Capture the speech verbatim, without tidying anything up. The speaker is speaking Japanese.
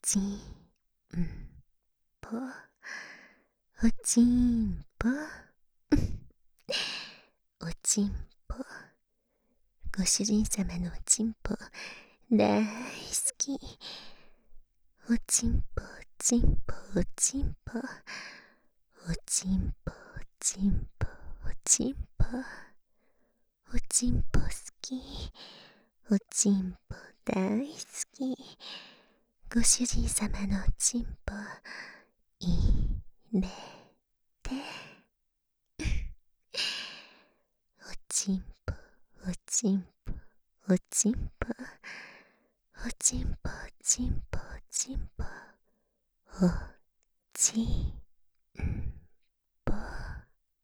ちんぽ、おちんぽ、おちんぽ。ご主人様のおちんぽ大好き。おちんぽ、おちんぽ、おちんぽ、おちんぽ、おちんぽ、おちんぽ、おちんぽ好き。おちんぽ大好き。ご主人様のおちんぽ入れて。おちんぽ、おちんぽ、おちんぽ、おちんぽ、おちんぽ、おちんぽ、おちんぽ。